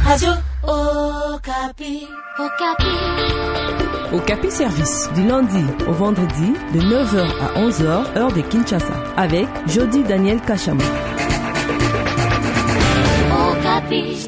Radio Okapi. Okapi Service, du lundi au vendredi, de 9h à 11h, heure de Kinshasa, avec Jody Daniel Kachama. Okapi.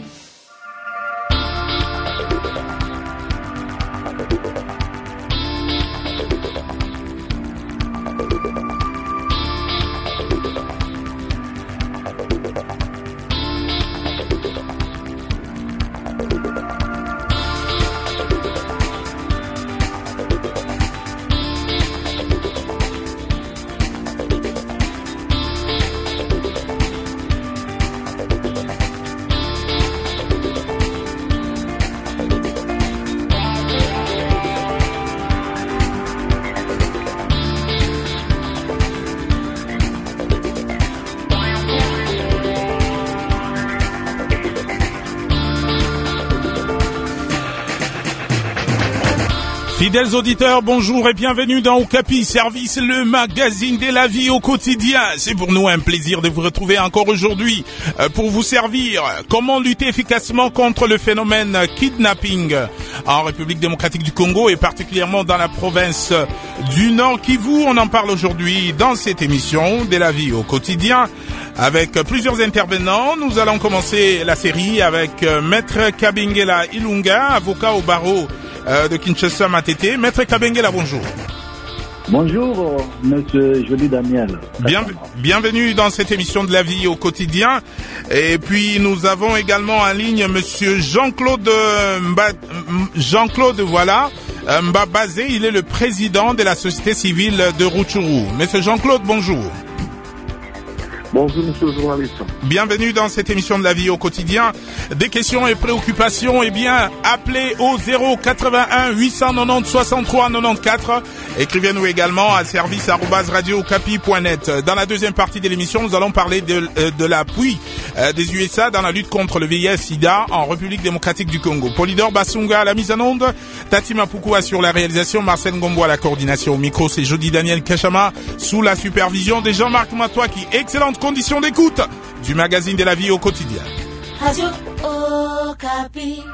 Fidèles auditeurs, bonjour et bienvenue dans Okapi Service, le magazine de la vie au quotidien. C'est pour nous un plaisir de vous retrouver encore aujourd'hui pour vous servir comment lutter efficacement contre le phénomène kidnapping en République démocratique du Congo et particulièrement dans la province du Nord Kivu. On en parle aujourd'hui dans cette émission de la vie au quotidien avec plusieurs intervenants. Nous allons commencer la série avec Maître Kabengela Ilunga, avocat au barreau de Kinshasa Matete. Maître Kabengela, bonjour. Bonjour, monsieur Jody Daniel. Bienvenue dans cette émission de la vie au quotidien. Et puis, nous avons également en ligne monsieur Jean-Claude Mbabazé. Il est le président de la société civile de Rutshuru. Monsieur Jean-Claude, bonjour. Bonjour, monsieur le journaliste. Bienvenue dans cette émission de la vie au quotidien. Des questions et préoccupations, eh bien, appelez au 081 890 63 94. Écrivez-nous également à service@radiookapi.net. Dans la deuxième partie de l'émission, nous allons parler de l'appui des USA dans la lutte contre le VIH-Sida en République démocratique du Congo. Polydor Basunga à la mise en onde, Tati Mapukua sur la réalisation, Marcel Ngombo à la coordination. Au micro, c'est Jody Daniel Kachama sous la supervision de Jean-Marc Matouaki. Excellente conditions d'écoute du magazine de la vie au quotidien. Radio Okapi.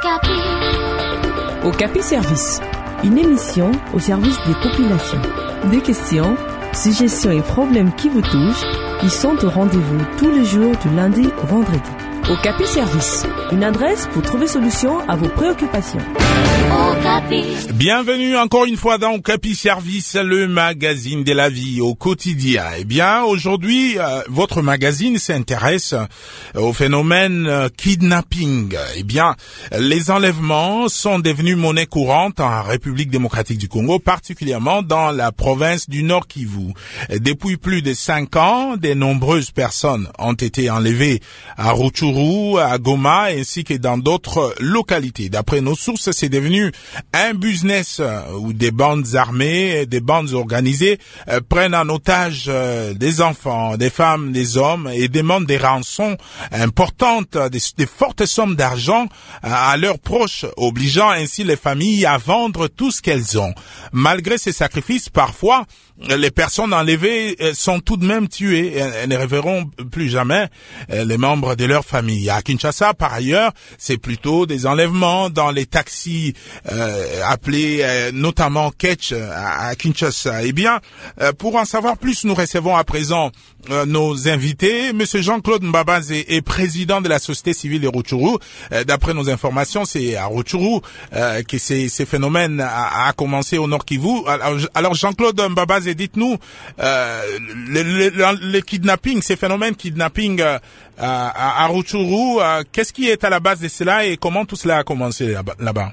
Okapi Service, une émission au service des populations. Des questions, suggestions et problèmes qui vous touchent, ils sont au rendez-vous tous les jours du lundi au vendredi. Okapi Service, une adresse pour trouver solution à vos préoccupations. Okapi. Bienvenue encore une fois dans Okapi Service, le magazine de la vie au quotidien. Eh bien, aujourd'hui, votre magazine s'intéresse au phénomène kidnapping. Eh bien, les enlèvements sont devenus monnaie courante en République démocratique du Congo, particulièrement dans la province du Nord Kivu. Depuis plus de 5 ans, de nombreuses personnes ont été enlevées à Rutshuru, à Goma, ainsi que dans d'autres localités. D'après nos sources, c'est devenu un business où des bandes armées, des bandes organisées prennent en otage des enfants, des femmes, des hommes et demandent des rançons importantes, des fortes sommes d'argent à leurs proches, obligeant ainsi les familles à vendre tout ce qu'elles ont. Malgré ces sacrifices, parfois, les personnes enlevées sont tout de même tuées et ne reverront plus jamais les membres de leur famille. À Kinshasa, par ailleurs, c'est plutôt des enlèvements dans les taxis appelés notamment Ketch à Kinshasa. Eh bien, pour en savoir plus, nous recevons à présent nos invités. Monsieur Jean-Claude Mbabazé est président de la société civile de Rutshuru. D'après nos informations, c'est à Rutshuru que ces phénomènes a commencé au Nord Kivu. Alors Jean-Claude Mbabazé, dites-nous, le kidnapping, ces phénomènes kidnapping à Rutshuru, qu'est-ce qui est à la base de cela et comment tout cela a commencé là-bas?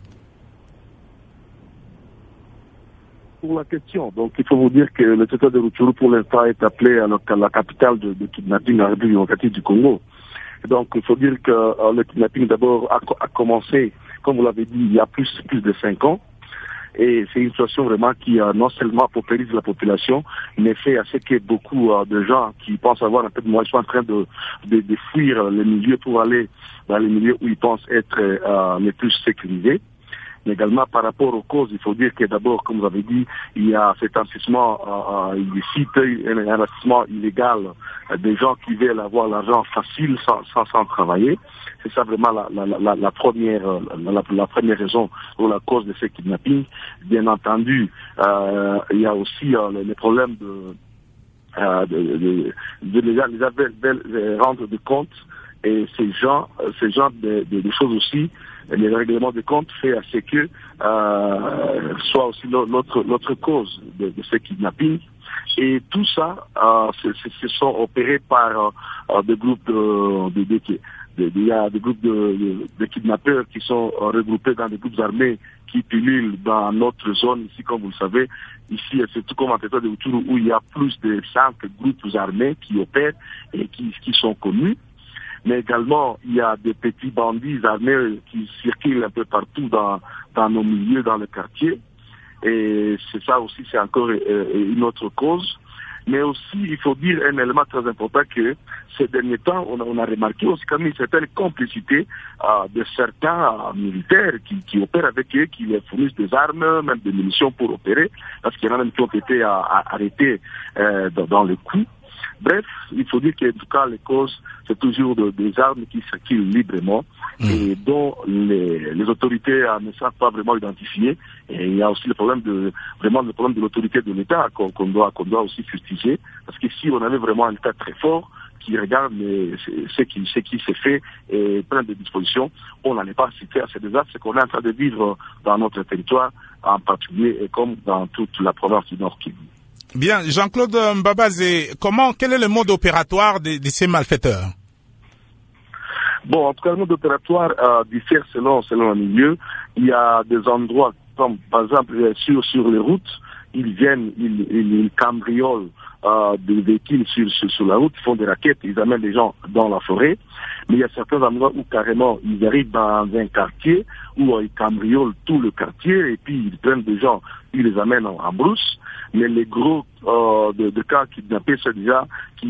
Pour la question, donc il faut vous dire que le territoire de Rutshuru pour l'instant est appelé à la capitale de kidnapping en République démocratique du Congo. Donc il faut dire que le kidnapping d'abord a commencé, comme vous l'avez dit, il y a plus de 5 ans. Et c'est une situation vraiment qui non seulement paupérise la population, mais fait à ce que beaucoup de gens qui pensent avoir un peu de moyens sont en train de fuir les milieux pour aller dans les milieux où ils pensent être les plus sécurisés. Mais également par rapport aux causes, il faut dire que d'abord, comme vous avez dit, il y a cet investissement illicite, un investissement illégal des gens qui veulent avoir l'argent facile sans travailler. C'est ça vraiment la première raison ou la cause de ces kidnappings. Bien entendu, il y a aussi les problèmes de les rendre de compte, et ces gens de choses aussi, les règlements de compte fait à ce que soit aussi l'autre cause de ces kidnappings. Et tout ça se sont opérés par des groupes il y a des groupes de kidnappeurs qui sont regroupés dans des groupes armés qui pullulent dans notre zone ici, comme vous le savez. Ici, c'est tout comme en territoire de Rutshuru, où il y a plus de 5 groupes armés qui opèrent et qui sont connus. Mais également, il y a des petits bandits armés qui circulent un peu partout dans nos milieux, dans le quartier. Et c'est ça aussi, c'est encore une autre cause. Mais aussi, il faut dire un élément très important que ces derniers temps, on a remarqué aussi quand même une certaine complicité de certains militaires qui opèrent avec eux, qui les fournissent des armes, même des munitions pour opérer, parce qu'il y en a même qui ont été arrêtés dans le coup. Bref, il faut dire qu'en tout cas, les causes, c'est toujours des armes qui circulent librement et dont les autorités ne savent pas vraiment identifier. Et il y a aussi le problème de l'autorité de l'État qu'on doit aussi fustiger. Parce que si on avait vraiment un État très fort qui regarde ce qui s'est fait et prend des dispositions, on n'allait pas citer à ces désastres qu'on est en train de vivre dans notre territoire, en particulier et comme dans toute la province du Nord Kivu. Bien, Jean-Claude Mbabazé, quel est le mode opératoire de ces malfaiteurs? Bon, en tout cas, le mode opératoire diffère selon le milieu. Il y a des endroits, comme par exemple sur les routes, ils cambriolent des véhicules sur la route, ils font des raquettes, ils amènent des gens dans la forêt. Mais il y a certains endroits où carrément ils arrivent dans un quartier où ils cambriolent tout le quartier et puis ils prennent des gens, ils les amènent en brousse. Mais les gros de cas kidnappés, c'est déjà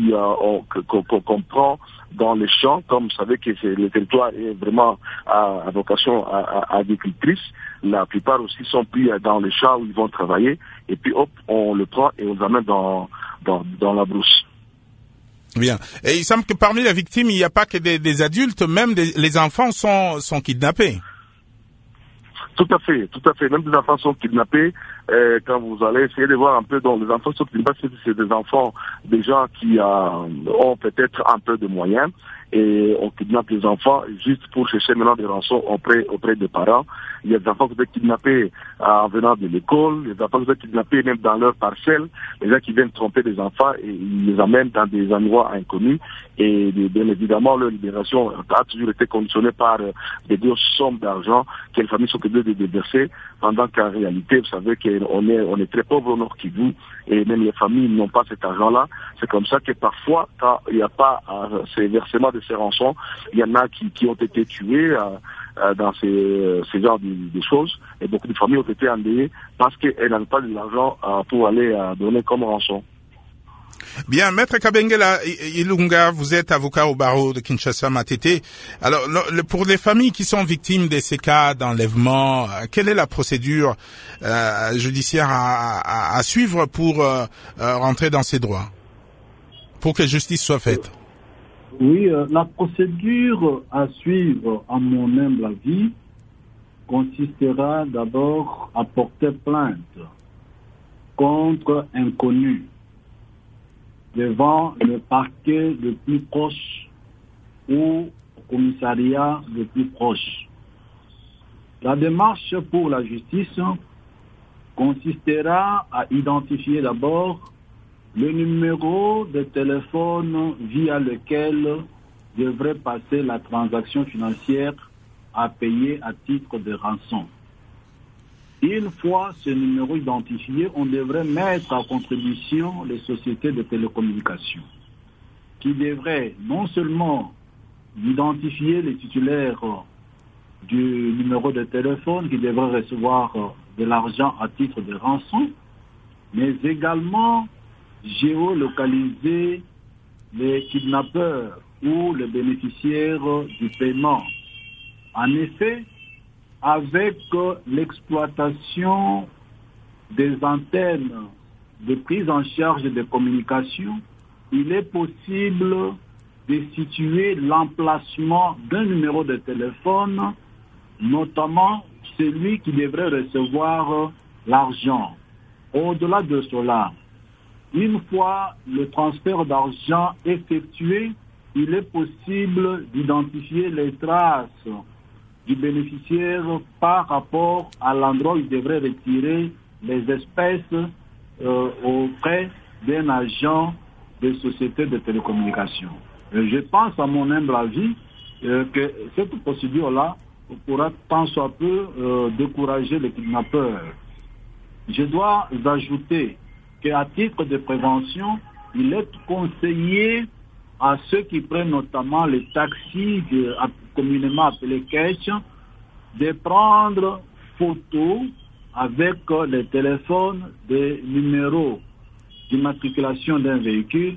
qu'on prend dans les champs, comme vous savez que le territoire est vraiment à vocation agricultrice. La plupart aussi sont pris dans les champs où ils vont travailler, et puis hop, on le prend et on les amène dans la brousse. Bien. Et il semble que parmi les victimes, il n'y a pas que des adultes, même les enfants sont kidnappés. Tout à fait. Même des enfants sont kidnappés. Quand vous allez essayer de voir un peu, donc les enfants sont kidnappés, c'est des enfants, des gens qui ont peut-être un peu de moyens, et on kidnappe les enfants juste pour chercher maintenant des rançons auprès des parents. Il y a des enfants qui sont kidnappés en venant de l'école, il y a des enfants qui sont kidnappés même dans leur parcelle, les gens qui viennent tromper des enfants et ils les amènent dans des endroits inconnus. Et bien évidemment, leur libération a toujours été conditionnée par des grosses sommes d'argent que les familles sont obligées de déverser, pendant qu'en réalité, vous savez qu'on est très pauvres au Nord Kivu, et même les familles n'ont pas cet argent-là. C'est comme ça que parfois, quand il n'y a pas ces versements de ces rançons, il y en a qui ont été tués dans ces genres de choses, et beaucoup de familles ont été endeuillées parce qu'elles n'avaient pas de l'argent pour aller donner comme rançon. Bien, Maître Kabengela Ilunga, vous êtes avocat au barreau de Kinshasa Matete. Alors, pour les familles qui sont victimes de ces cas d'enlèvement, quelle est la procédure judiciaire à suivre pour rentrer dans ces droits, pour que justice soit faite? Oui, la procédure à suivre, à mon humble avis, consistera d'abord à porter plainte contre inconnu devant le parquet le plus proche ou au commissariat le plus proche. La démarche pour la justice consistera à identifier d'abord le numéro de téléphone via lequel devrait passer la transaction financière à payer à titre de rançon. Une fois ce numéro identifié, on devrait mettre à contribution les sociétés de télécommunications qui devraient non seulement identifier les titulaires du numéro de téléphone qui devraient recevoir de l'argent à titre de rançon, mais également géolocaliser les kidnappeurs ou les bénéficiaires du paiement. En effet, avec l'exploitation des antennes de prise en charge des communications, il est possible de situer l'emplacement d'un numéro de téléphone, notamment celui qui devrait recevoir l'argent. Au-delà de cela, une fois le transfert d'argent effectué, il est possible d'identifier les traces du bénéficiaire par rapport à l'endroit où il devrait retirer les espèces auprès d'un agent de société de télécommunications. Je pense, à mon humble avis, que cette procédure-là pourra tant soit peu décourager les kidnappeurs. Je dois ajouter qu'à titre de prévention, il est conseillé à ceux qui prennent notamment les taxis, communément appelés cash, de prendre photo avec les téléphones des numéros d'immatriculation d'un véhicule,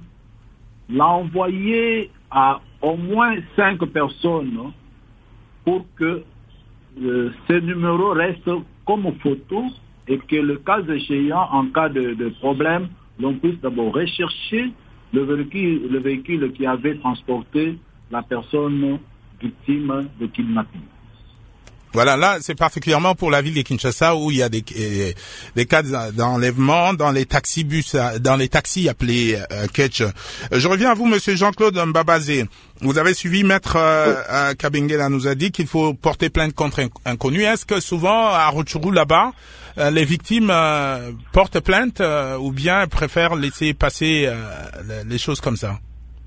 l'envoyer à au moins 5 personnes pour que ces numéros restent comme photo et que le cas échéant, en cas de problème, l'on puisse d'abord rechercher le véhicule qui avait transporté la personne victime de kidnapping. Voilà, là, c'est particulièrement pour la ville de Kinshasa où il y a des cas d'enlèvement dans les taxibus, dans les taxis appelés Ketch. Je reviens à vous, monsieur Jean-Claude Mbabazé. Vous avez suivi Maître Kabengela nous a dit qu'il faut porter plainte contre inconnu. Est-ce que souvent, à Rutshuru, là-bas, les victimes portent plainte ou bien préfèrent laisser passer les choses comme ça?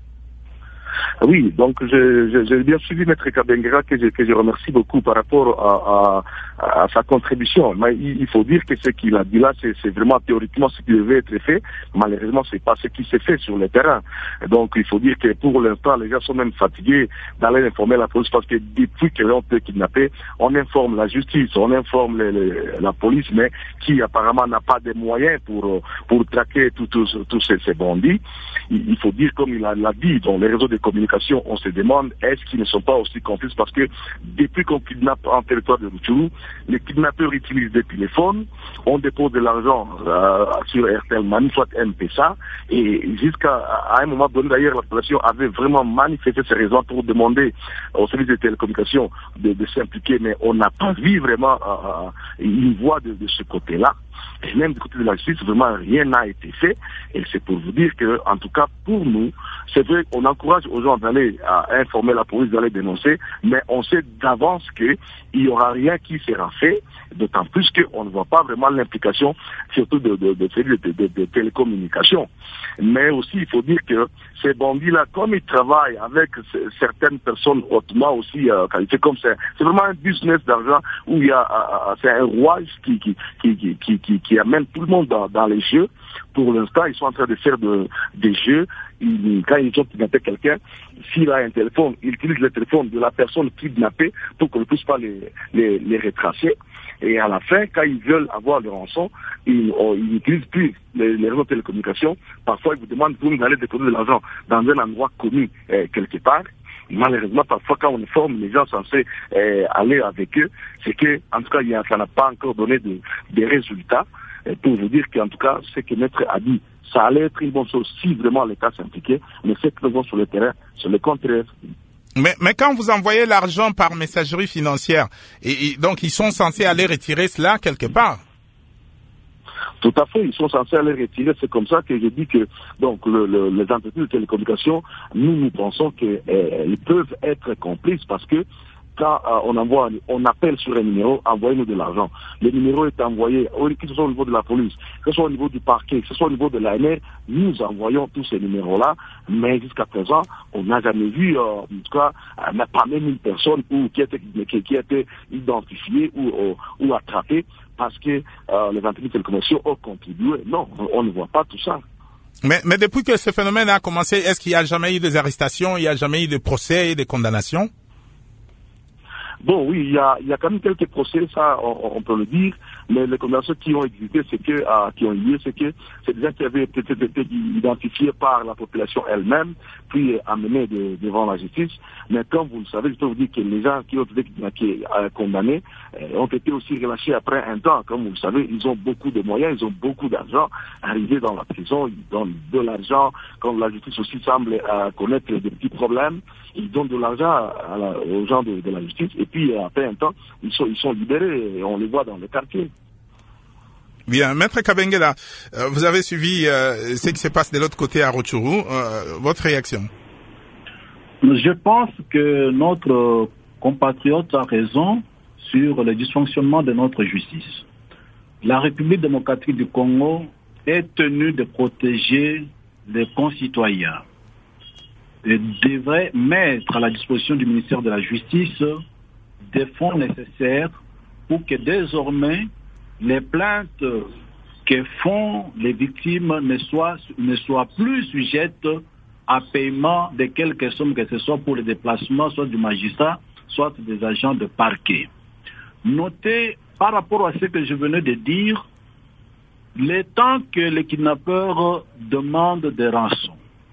Oui, donc j'ai bien suivi Maître Kabengela que je remercie beaucoup par rapport à sa contribution. Mais il faut dire que ce qu'il a dit là, c'est vraiment théoriquement ce qui devait être fait. Malheureusement, c'est pas ce qui s'est fait sur le terrain. Donc il faut dire que pour l'instant, les gens sont même fatigués d'aller informer la police parce que depuis que l'on peut kidnapper, on informe la justice, on informe la police, mais qui apparemment n'a pas de moyens pour traquer tous ces bandits. Il faut dire, comme il l'a dit, dans les réseaux de communication, on se demande est-ce qu'ils ne sont pas aussi complices parce que depuis qu'on kidnappe en territoire de Rutshuru, les kidnappeurs utilisent des téléphones, on dépose de l'argent sur Airtel Money, soit M-Pesa, et jusqu'à un moment donné, d'ailleurs, la population avait vraiment manifesté ses raisons pour demander aux services de télécommunications de s'impliquer, mais on n'a pas vu vraiment une voix de ce côté-là. Et même du côté de la justice, vraiment rien n'a été fait. Et c'est pour vous dire que, en tout cas, pour nous, c'est vrai qu'on encourage aux gens d'aller informer la police, d'aller dénoncer, mais on sait d'avance qu'il n'y aura rien qui sera fait, d'autant plus qu'on ne voit pas vraiment l'implication, surtout de télécommunications. Mais aussi, il faut dire que ces bandits-là, comme ils travaillent avec certaines personnes hautement aussi qualifiées, comme c'est vraiment un business d'argent où il y a c'est un rouage qui amène tout le monde dans les jeux. Pour l'instant, ils sont en train de faire des jeux. Quand ils ont kidnappé quelqu'un, s'il a un téléphone, ils utilisent le téléphone de la personne kidnappée pour qu'on ne puisse pas les retracer. Et à la fin, quand ils veulent avoir le rançon, ils n'utilisent plus les réseaux de télécommunications. Parfois, ils vous demandent pour nous d'aller déposer de l'argent dans un endroit connu quelque part. Malheureusement, parfois, quand on informe les gens censés aller avec eux, c'est que, en tout cas, ça n'a pas encore donné des résultats. Pour vous dire qu'en tout cas, ce que Maître a dit, ça allait être une bonne chose si vraiment l'État s'impliquait, mais ce que nous voyons sur le terrain, c'est le contraire. Mais quand vous envoyez l'argent par messagerie financière, et donc ils sont censés aller retirer cela quelque part. Tout à fait, ils sont censés aller retirer. C'est comme ça que je dis que donc les entreprises de télécommunications, nous pensons qu'elles peuvent être complices parce que quand on appelle sur un numéro, envoyez-nous de l'argent. Le numéro est envoyé, que ce soit au niveau de la police, que ce soit au niveau du parquet, que ce soit au niveau de l'ANR, nous envoyons tous ces numéros-là, mais jusqu'à présent, on n'a jamais vu, en tout cas, pas même une personne qui a été identifiée ou attrapée parce que les entreprises de télécommunications ont contribué. Non, on ne voit pas tout ça. Mais depuis que ce phénomène a commencé, est-ce qu'il n'y a jamais eu des arrestations, il n'y a jamais eu de procès et de condamnations? Bon, oui, il y a quand même quelques procès, ça, on peut le dire, mais les condamnations qui ont existé, qui ont eu lieu, c'est que c'est des gens qui avaient été identifiés par la population elle-même, puis amenés devant la justice. Mais comme vous le savez, je peux vous dire que les gens qui ont été condamnés ont été aussi relâchés après un temps. Comme vous le savez, ils ont beaucoup de moyens, ils ont beaucoup d'argent. Arrivés dans la prison, ils donnent de l'argent. Quand la justice aussi semble connaître des petits problèmes, ils donnent de l'argent aux gens de la justice. Et puis après un temps, ils sont libérés et on les voit dans les quartiers. Bien, Maître Kabengela, vous avez suivi ce qui se passe de l'autre côté à Rutshuru. Votre réaction? Je pense que notre compatriote a raison sur le dysfonctionnement de notre justice. La République démocratique du Congo est tenue de protéger les concitoyens et devrait mettre à la disposition du ministère de la Justice des fonds nécessaires pour que désormais les plaintes que font les victimes ne soient plus sujettes à paiement de quelque somme que ce soit pour les déplacements, soit du magistrat, soit des agents de parquet. Notez, par rapport à ce que je venais de dire, le temps que les kidnappeurs demandent des rançons,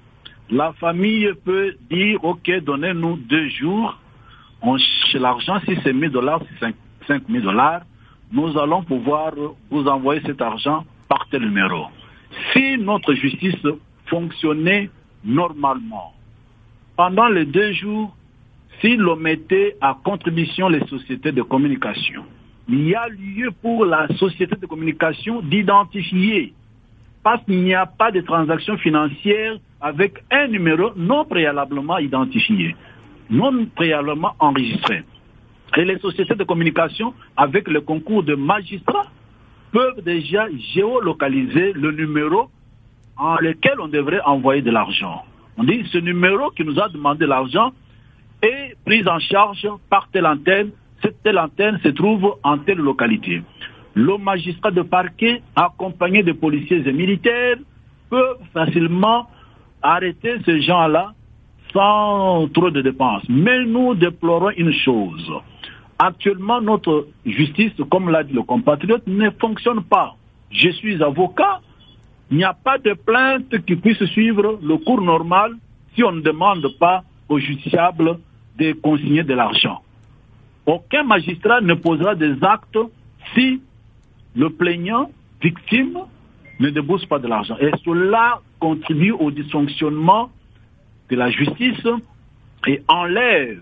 la famille peut dire, ok, donnez-nous 2 jours, on cherche l'argent, si c'est $1,000, c'est $5,000, nous allons pouvoir vous envoyer cet argent par tel numéro. Si notre justice fonctionnait normalement, pendant les 2 jours, si l'on mettait à contribution les sociétés de communication, il y a lieu pour la société de communication d'identifier, parce qu'il n'y a pas de transaction financière avec un numéro non préalablement identifié, non préalablement enregistré. Et les sociétés de communication, avec le concours de magistrats, peuvent déjà géolocaliser le numéro en lequel on devrait envoyer de l'argent. On dit, ce numéro qui nous a demandé l'argent est pris en charge par telle antenne. Cette telle antenne se trouve en telle localité. Le magistrat de parquet, accompagné de policiers et militaires, peut facilement arrêter ces gens-là sans trop de dépenses. Mais nous déplorons une chose. Actuellement, notre justice, comme l'a dit le compatriote, ne fonctionne pas. Je suis avocat. Il n'y a pas de plainte qui puisse suivre le cours normal si on ne demande pas aux justiciables de consigner de l'argent. Aucun magistrat ne posera des actes si le plaignant, victime, ne débourse pas de l'argent. Et cela contribue au dysfonctionnement de la justice et enlève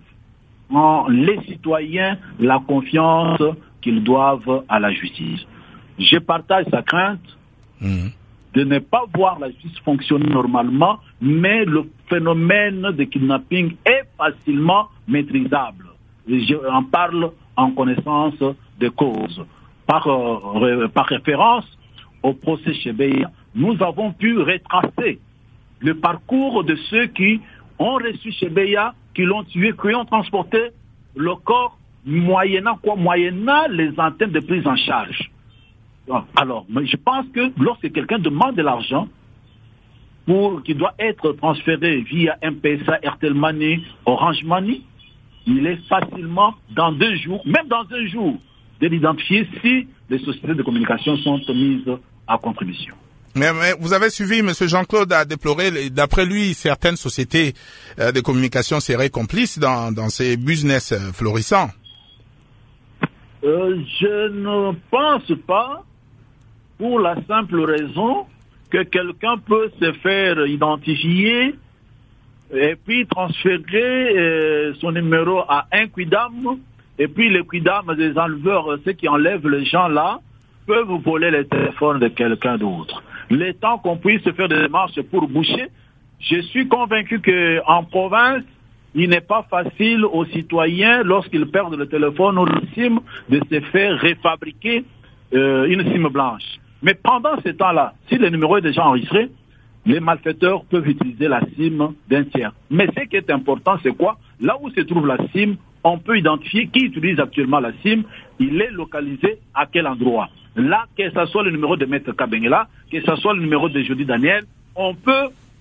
les citoyens la confiance qu'ils doivent à la justice. Je partage sa crainte de ne pas voir la justice fonctionner normalement, mais le phénomène de kidnapping est facilement maîtrisable. Je en parle en connaissance de cause. Par référence au procès Chebeya, nous avons pu retracer le parcours de ceux qui ont reçu Chebeya, qui l'ont tué, qui ont transporté le corps moyennant les antennes de prise en charge. Alors, je pense que lorsque quelqu'un demande de l'argent qui doit être transféré via M-Pesa, Airtel Money, Orange Money, il est facilement, dans 2 jours, même dans 1 jour, de l'identifier si les sociétés de communication sont mises à contribution. Mais vous avez suivi, M. Jean-Claude a déploré, d'après lui, certaines sociétés de communication seraient complices dans ces business florissants. Je ne pense pas, pour la simple raison que quelqu'un peut se faire identifier et puis transférer son numéro à un quidam, et puis les quidam des enleveurs, ceux qui enlèvent les gens là, peuvent voler les téléphones de quelqu'un d'autre. Le temps qu'on puisse faire des démarches pour boucher, je suis convaincu qu'en province, il n'est pas facile aux citoyens, lorsqu'ils perdent le téléphone ou le SIM, de se faire refabriquer une SIM blanche. Mais pendant ce temps-là, si le numéro est déjà enregistré, les malfaiteurs peuvent utiliser la SIM d'un tiers. Mais ce qui est important, c'est quoi? Là où se trouve la SIM, on peut identifier qui utilise actuellement la SIM, il est localisé à quel endroit. Là, que ce soit le numéro de Maître Kabengela, que ce soit le numéro de Jody Daniel, on peut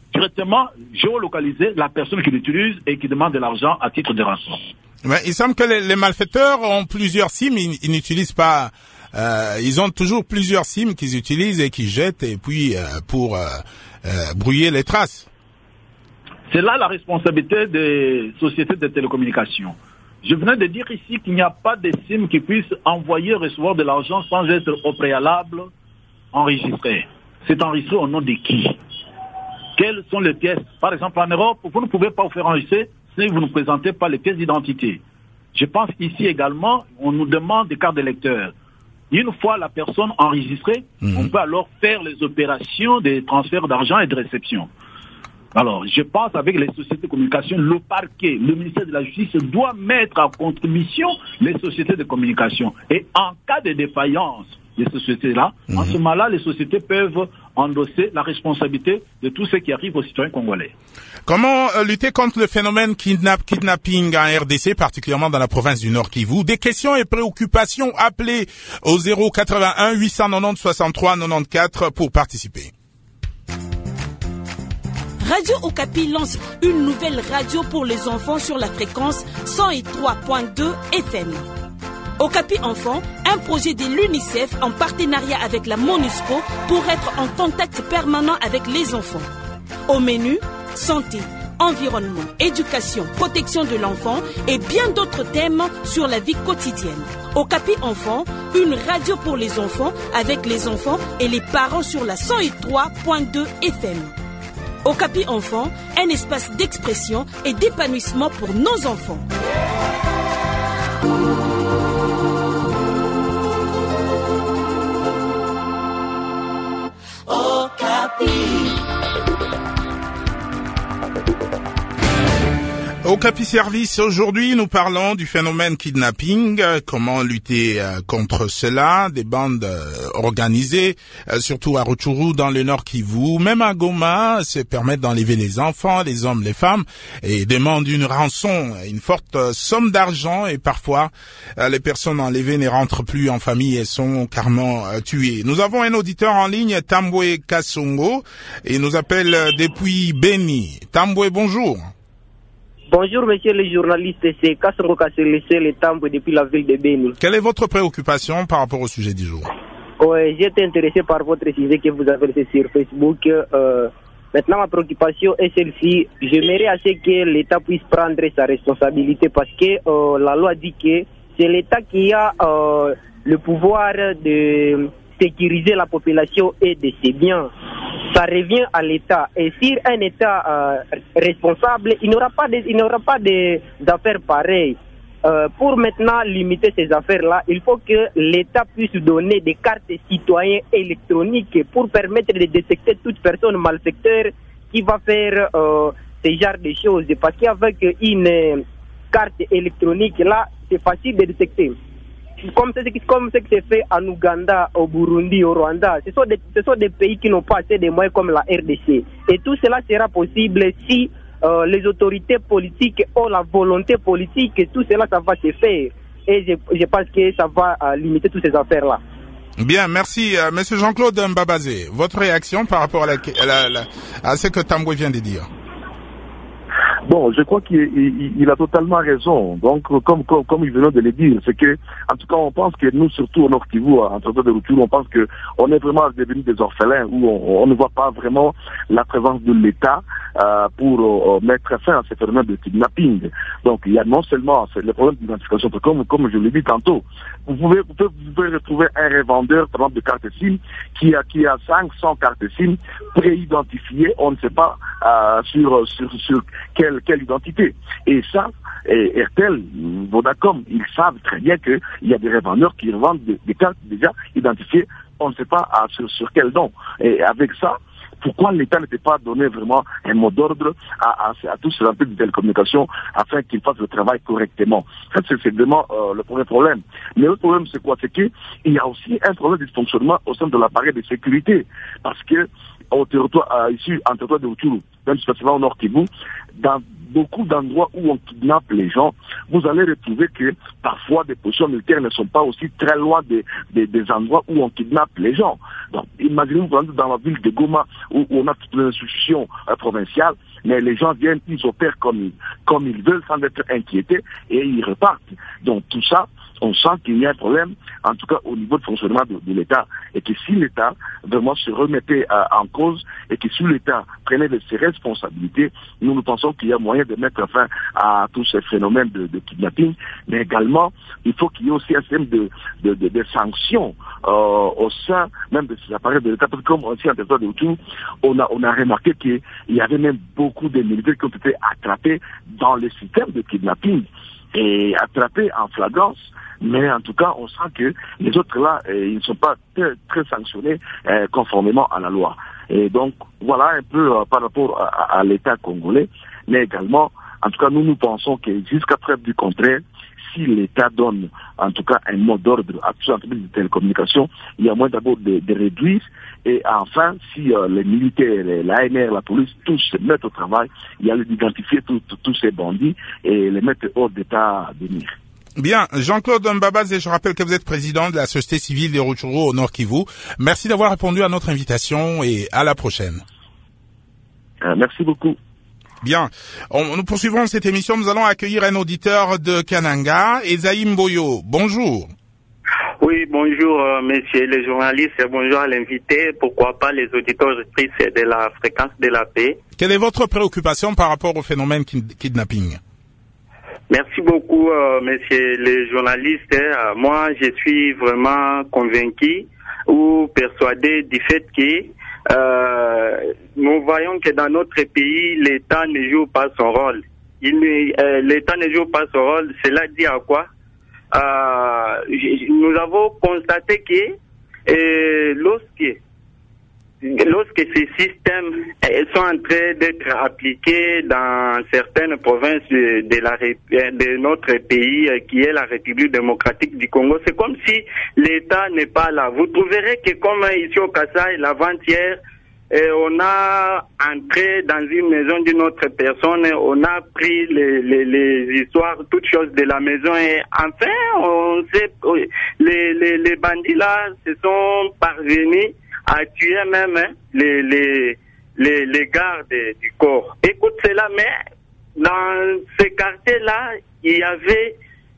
directement géolocaliser la personne qui l'utilise et qui demande de l'argent à titre de rançon. Mais il semble que les malfaiteurs ont plusieurs SIM, ils n'utilisent pas, ils ont toujours plusieurs SIM qu'ils utilisent et qu'ils jettent et puis pour brouiller les traces. C'est là la responsabilité des sociétés de télécommunications. Je venais de dire ici qu'il n'y a pas de SIM qui puisse envoyer et recevoir de l'argent sans être au préalable enregistré. C'est enregistré au nom de qui? Quelles sont les pièces? Par exemple, en Europe, vous ne pouvez pas vous faire enregistrer si vous ne présentez pas les pièces d'identité. Je pense qu'ici également, on nous demande des cartes d'électeurs. Une fois la personne enregistrée, on peut alors faire les opérations de transfert d'argent et de réception. Alors, je pense avec les sociétés de communication, le parquet, le ministère de la Justice doit mettre en contribution les sociétés de communication. Et en cas de défaillance des sociétés-là, en ce moment-là, les sociétés peuvent endosser la responsabilité de tout ce qui arrive aux citoyens congolais. Comment lutter contre le phénomène kidnapping en RDC, particulièrement dans la province du Nord Kivu? Des questions et préoccupations, appelez au 081 890 63 94 pour participer. Radio Okapi lance une nouvelle radio pour les enfants sur la fréquence 103.2 FM. Okapi Enfant, un projet de l'UNICEF en partenariat avec la MONUSCO pour être en contact permanent avec les enfants. Au menu, santé, environnement, éducation, protection de l'enfant et bien d'autres thèmes sur la vie quotidienne. Okapi Enfant, une radio pour les enfants avec les enfants et les parents sur la 103.2 FM. Okapi Enfant, un espace d'expression et d'épanouissement pour nos enfants. Okapi Service, aujourd'hui, nous parlons du phénomène kidnapping, comment lutter contre cela, des bandes organisées, surtout à Rutshuru, dans le Nord Kivu, même à Goma, se permettent d'enlever les enfants, les hommes, les femmes, et demandent une rançon, une forte somme d'argent, et parfois, les personnes enlevées ne rentrent plus en famille et sont carrément tuées. Nous avons un auditeur en ligne, Tambwe Kasongo, et nous appelle depuis Beni. Tambwe, bonjour. Bonjour, monsieur le journaliste, c'est Kassongo Kasselese, le Tambwe depuis la ville de Beni. Quelle est votre préoccupation par rapport au sujet du jour? Ouais, j'étais intéressé par votre sujet que vous avez laissé sur Facebook. Maintenant, ma préoccupation est celle-ci. J'aimerais assez que l'État puisse prendre sa responsabilité parce que la loi dit que c'est l'État qui a le pouvoir de sécuriser la population et de ses biens. Ça revient à l'État. Et si un État responsable, il n'aura pas d'affaires pareilles. Pour maintenant limiter ces affaires-là, il faut que l'État puisse donner des cartes citoyennes électroniques pour permettre de détecter toute personne malfaiteur qui va faire ce genre de choses. Parce qu'avec une carte électronique, là, c'est facile de détecter. Comme ce qui se fait en Ouganda, au Burundi, au Rwanda. Ce sont des pays qui n'ont pas assez de moyens comme la RDC. Et tout cela sera possible si les autorités politiques ont la volonté politique. Tout cela, ça va se faire. Et je pense que ça va limiter toutes ces affaires-là. Bien, merci. Monsieur Jean-Claude Mbabazé, votre réaction par rapport à ce que Tambwe vient de dire? Bon, je crois qu'il a totalement raison. Donc, comme il venait de le dire, c'est que, en tout cas, on pense que nous, surtout au Nord Kivu, en territoire de Rutshuru, on pense que on est vraiment devenus des orphelins où on ne voit pas vraiment la présence de l'État pour mettre fin à ce phénomène de kidnapping. Donc, il y a non seulement le problème d'identification, comme je l'ai dit tantôt, vous pouvez retrouver un revendeur, par exemple, de cartes SIM qui a 500 cartes SIM préidentifiées, on ne sait pas sur quelle identité. Et ça, RTL, Vodacom, ils savent très bien qu'il y a des revendeurs qui revendent des cartes déjà identifiées, on ne sait pas sur quel nom. Et avec ça, pourquoi l'État n'était pas donné vraiment un mot d'ordre à tous ces entreprises de télécommunications afin qu'ils fassent le travail correctement? Ça, c'est vraiment le premier problème. Mais l'autre problème, c'est quoi? C'est qu'il y a aussi un problème de dysfonctionnement au sein de l'appareil de sécurité. Parce que au territoire, ici, en territoire de Rutshuru, même spécialement au Nord Kivu, dans beaucoup d'endroits où on kidnappe les gens, vous allez retrouver que parfois des positions militaires ne sont pas aussi très loin des endroits où on kidnappe les gens. Donc, imaginez-vous dans la ville de Goma où on a toutes les institutions provinciales, mais les gens viennent, ils opèrent comme ils veulent sans être inquiétés et ils repartent. Donc tout ça, on sent qu'il y a un problème, en tout cas au niveau de fonctionnement de l'État, et que si l'État vraiment se remettait en cause, et que si l'État prenait ses responsabilités, nous pensons qu'il y a moyen de mettre fin à tous ces phénomènes de kidnapping, mais également, il faut qu'il y ait aussi un système de sanctions au sein même de ces appareils de l'État, parce que comme aussi en territoire de Rutshuru, on a remarqué qu'il y avait même beaucoup de militaires qui ont été attrapés dans le système de kidnapping et attrapés en flagrance. Mais en tout cas, on sent que les autres là, ils ne sont pas très sanctionnés conformément à la loi. Et donc, voilà un peu par rapport à l'État congolais. Mais également, en tout cas, nous pensons que jusqu'à preuve du contraire, si l'État donne en tout cas un mot d'ordre à tous les entreprises de télécommunications, il y a moyen d'abord de réduire. Et enfin, si les militaires, l'ANR, la police, tous se mettent au travail, il y a d'identifier tous ces bandits et les mettre hors d'état de nuire. Bien, Jean-Claude Mbabazé, je rappelle que vous êtes président de la Société civile des Rutshuru au Nord Kivu. Merci d'avoir répondu à notre invitation et à la prochaine. Merci beaucoup. Bien, nous poursuivrons cette émission. Nous allons accueillir un auditeur de Kananga, Esaïe Mboyo. Bonjour. Oui, bonjour messieurs les journalistes et bonjour à l'invité. Pourquoi pas les auditeurs auditrices de la fréquence de la paix. Quelle est votre préoccupation par rapport au phénomène kidnapping? Merci beaucoup, messieurs les journalistes. Moi, je suis vraiment convaincu ou persuadé du fait que nous voyons que dans notre pays, l'État ne joue pas son rôle. L'État ne joue pas son rôle. Cela dit à quoi? Nous avons constaté que lorsque ces systèmes sont en train d'être appliqués dans certaines provinces de notre pays, qui est la République démocratique du Congo, c'est comme si l'État n'est pas là. Vous trouverez que comme ici au Kasaï, l'avant-hier, on a entré dans une maison d'une autre personne, on a pris les histoires, toutes choses de la maison et enfin, on sait, les bandits là se sont parvenus à tuer même les gardes du corps. Écoute cela, mais dans ces quartiers-là, il y avait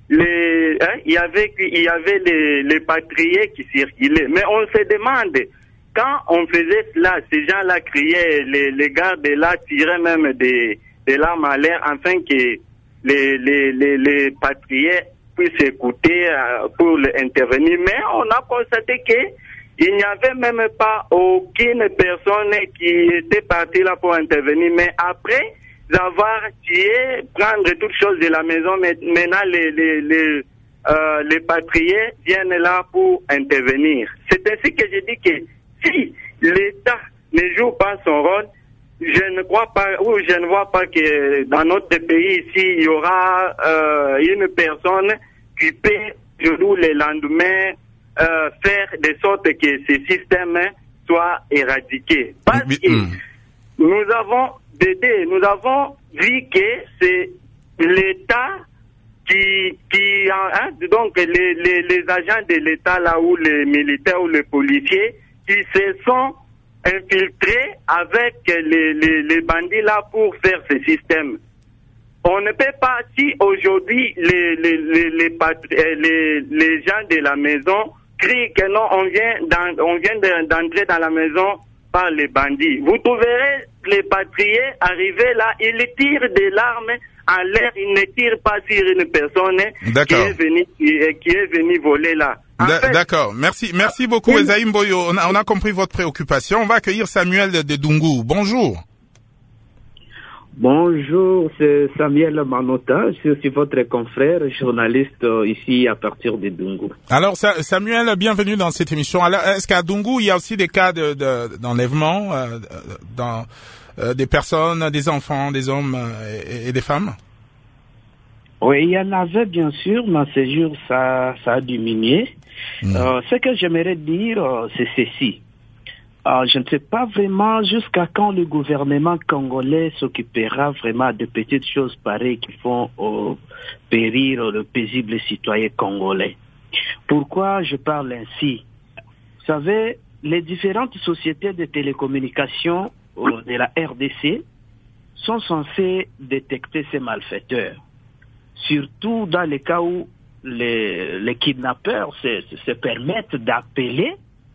les patriés qui circulaient. Mais on se demande, quand on faisait cela, ces gens-là criaient, les gardes là tiraient même des larmes à l'air afin que les patriés puissent écouter pour intervenir. Mais on a constaté que il n'y avait même pas aucune personne qui était partie là pour intervenir. Mais après avoir tué, prendre toutes choses de la maison, maintenant les patriés viennent là pour intervenir. C'est ainsi que je dis que si l'État ne joue pas son rôle, je ne crois pas, ou je ne vois pas que dans notre pays ici, il y aura une personne qui peut, le lendemain, faire de sorte que ces systèmes soient éradiqués. Parce que nous avons vu que c'est l'État donc les agents de l'État là, ou les militaires ou les policiers qui se sont infiltrés avec les bandits là pour faire ce système. On ne peut pas, si aujourd'hui les gens de la maison crient que non, on vient d'entrer dans la maison par les bandits. Vous trouverez les patriés arriver là, ils tirent des larmes en l'air, ils ne tirent pas sur une personne qui est venue voler là. D'accord. Merci beaucoup, Esaïe Mboyo. On a compris votre préoccupation. On va accueillir Samuel de Dungu. Bonjour. Bonjour, c'est Samuel Manota. Je suis aussi votre confrère, journaliste ici à partir de Dungu. Alors, Samuel, bienvenue dans cette émission. Alors, est-ce qu'à Dungu, il y a aussi des cas d'enlèvement des personnes, des enfants, des hommes et des femmes? Oui, il y en avait bien sûr, mais ces jours, ça a diminué. Ce que j'aimerais dire, c'est ceci. Je ne sais pas vraiment jusqu'à quand le gouvernement congolais s'occupera vraiment de petites choses pareilles qui font périr le paisible citoyen congolais. Pourquoi je parle ainsi? Vous savez, les différentes sociétés de télécommunications de la RDC sont censées détecter ces malfaiteurs. Surtout dans les cas où les kidnappeurs se permettent d'appeler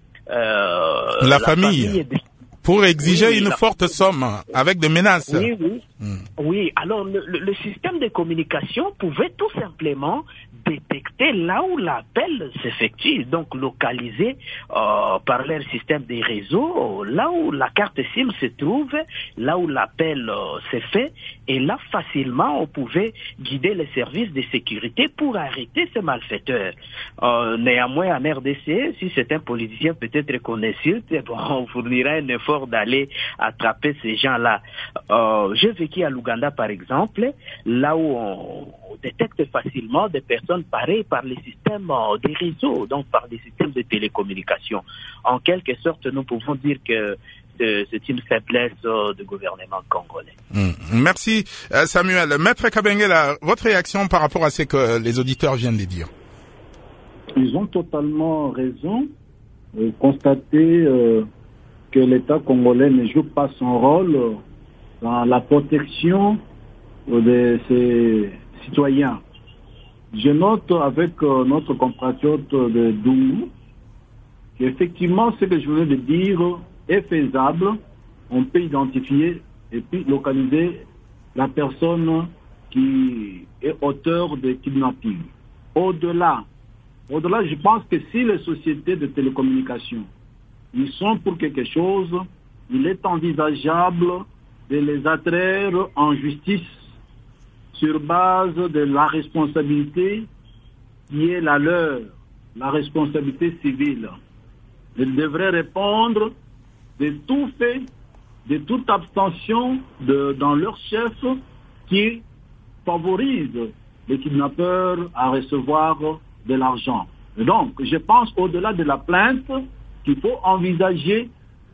la famille pour exiger une forte somme avec des menaces. Oui. Oui, alors le système de communication pouvait tout simplement détecter là où l'appel s'effectue, donc localiser par leur système des réseaux, là où la carte SIM se trouve, là où l'appel s'est fait, et là facilement on pouvait guider les services de sécurité pour arrêter ces malfaiteurs. Néanmoins en RDC, si c'est un politicien peut-être qu'on insulte, on fournira un effort d'aller attraper ces gens-là. J'ai vécu à l'Ouganda par exemple, là où on détecte facilement des personnes pareilles par les systèmes des réseaux, donc par des systèmes de télécommunication. En quelque sorte, nous pouvons dire que c'est une faiblesse du gouvernement congolais. Merci Samuel. Maître Kabengela, votre réaction par rapport à ce que les auditeurs viennent de dire? Ils ont totalement raison. Constater que l'État congolais ne joue pas son rôle dans la protection de ses citoyens. Je note avec notre compatriote de Dungu qu'effectivement ce que je venais de dire est faisable. On peut identifier et puis localiser la personne qui est auteur de kidnapping. Au-delà, je pense que si les sociétés de télécommunications ils sont pour quelque chose, il est envisageable de les attraire en justice sur base de la responsabilité qui est la leur, la responsabilité civile. Ils devraient répondre de tout fait, de toute abstention dans leur chef qui favorise les kidnappeurs à recevoir de l'argent. Et donc, je pense au-delà de la plainte qu'il faut envisager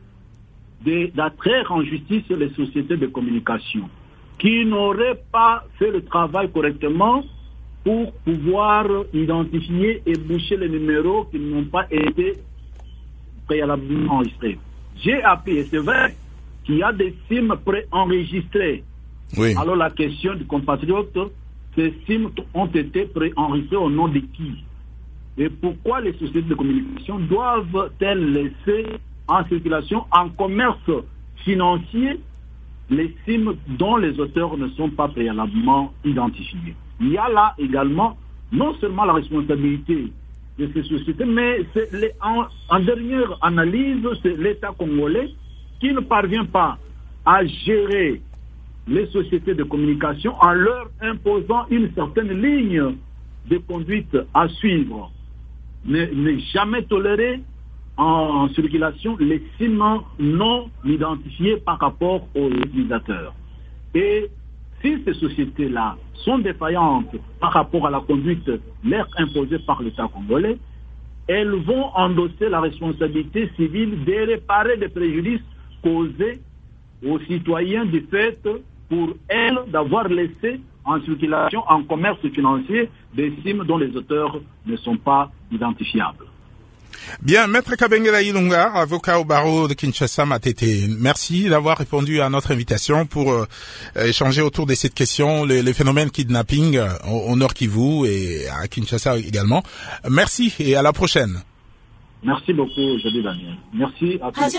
d'attraire en justice les sociétés de communication qui n'auraient pas fait le travail correctement pour pouvoir identifier et boucher les numéros qui n'ont pas été préalablement enregistrés. J'ai appris, et c'est vrai, qu'il y a des SIM préenregistrés. Oui. Alors la question du compatriote, ces SIM ont été préenregistrés au nom de qui? Et pourquoi les sociétés de communication doivent-elles laisser en circulation, en commerce financier, les SIM dont les auteurs ne sont pas préalablement identifiés? Il y a là également non seulement la responsabilité de ces sociétés, mais en dernière analyse, c'est l'État congolais qui ne parvient pas à gérer les sociétés de communication en leur imposant une certaine ligne de conduite à suivre. Ne jamais tolérer en circulation les SIM non identifiés par rapport aux utilisateurs. Et si ces sociétés-là sont défaillantes par rapport à la conduite leur imposée par l'État congolais, elles vont endosser la responsabilité civile de réparer les préjudices causés aux citoyens du fait pour elles d'avoir laissé en circulation, en commerce financier, des SIM dont les auteurs ne sont pas identifiables. Bien, Maître Kabengela Ilunga, avocat au barreau de Kinshasa, Matete, merci d'avoir répondu à notre invitation pour échanger autour de cette question, les phénomènes kidnapping au Nord Kivu et à Kinshasa également. Merci et à la prochaine. Merci beaucoup, Jody Daniel. Merci à tous.